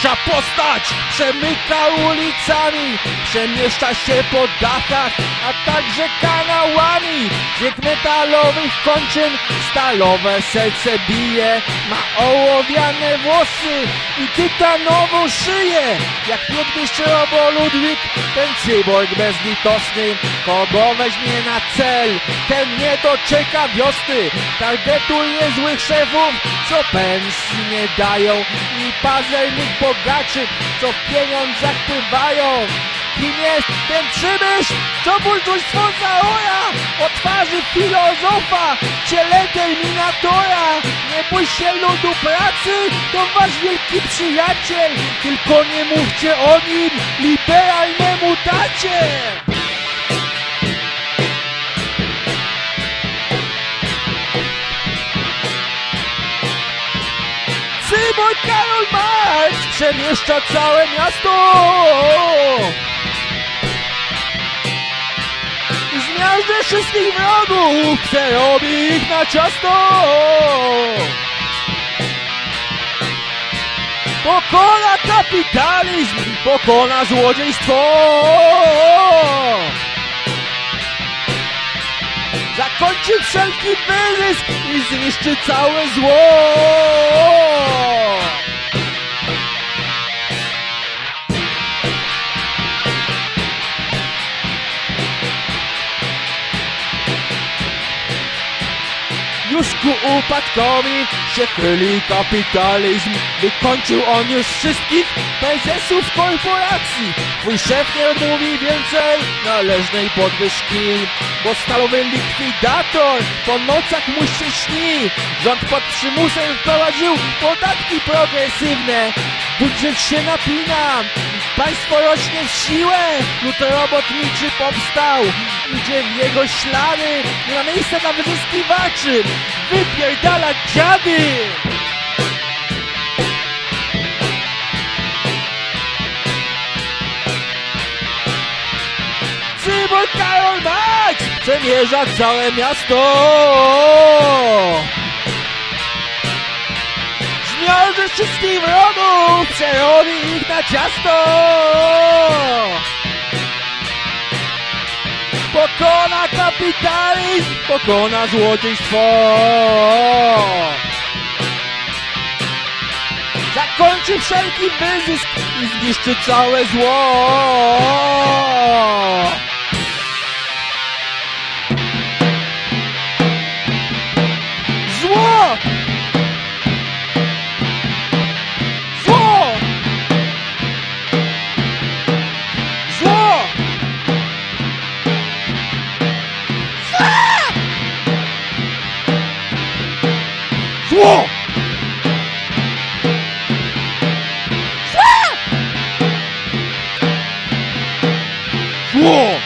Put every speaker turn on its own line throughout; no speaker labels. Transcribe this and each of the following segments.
tajemnicza postać przemyka ulicami, przemieszcza się po dachach, a także kanałami. Dźwięk metalowych kończyn, stalowe serce bije, ma ołowiane włosy i tytanową szyję. Jak niegdyś Robo Ludwik, ten cyborg bezlitosny, kogo weźmie na cel, ten nie doczeka wiosny. Targetuje złych szefów, co pensji nie dają, i pazernych bogaczy, co w pieniądzach pływają. Kim jest ten przybysz, co burczujstwo zaora? O twarzy filozofa, w ciele terminatora. Nie bój się ludu pracy, to wasz wielki przyjaciel. Tylko nie mówcie o nim liberalnemu tacie. Cyborg Karol Marx przemieszcza całe miasto. Zmiażdży wszystkich wrogów, przerobi ich na ciasto. Pokona kapitalizm, pokona złodziejstwo. Zakończy wszelki wyzysk i zniszczy całe zło. Już ku upadkowi się chyli kapitalizm. Wykończył on już wszystkich prezesów korporacji. Twój szef nie mówi więcej należnej podwyżki, bo stalowy likwidator po nocach mu się śni. Rząd pod przymusem wprowadził podatki progresywne. Budżet się napina, państwo rośnie w siłę. Lud robotniczy powstał, idzie w jego ślady. Nie ma miejsca dla wyzyskiwaczy, wypierdalać dziady. Cyborg Karol Marx przemierza całe miasto. Zmiażdży wszystkich wrogów, przerobi ich na ciasto. Pokona kapitalizm, pokona złodziejstwo. Zakończy wszelki wyzysk i zniszczy całe zło. Zło! Zło! Zło! Zło! Zło!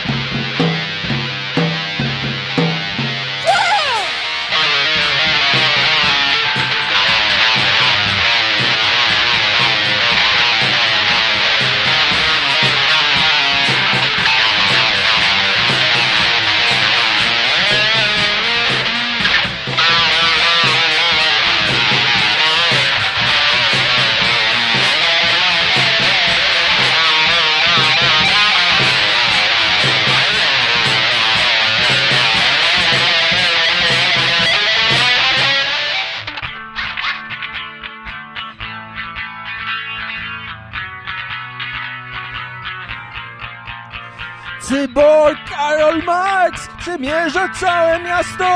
Cyborg Karol Marx przemierza całe miasto.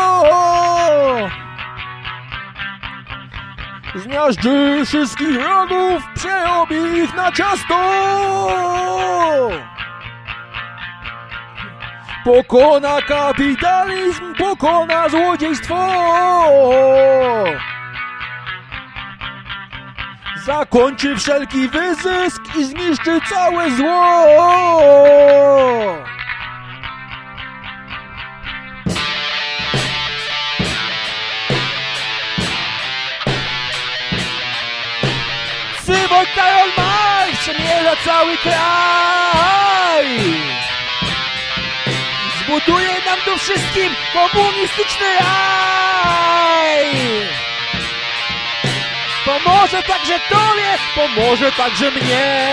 Zmiażdży wszystkich wrogów, przerobi ich na ciasto. Pokona kapitalizm, pokona złodziejstwo. Zakończy wszelki wyzysk i zniszczy całe zło. Cyborg Karol Marx przemierza cały kraj. Zbuduje nam tu wszystkim komunistyczny raj. pomoże także tobie, pomoże także mnie.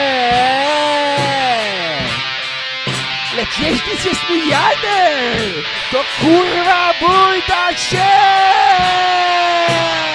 Lecz jeśli jest mój jadę, to kurwa bój tak się!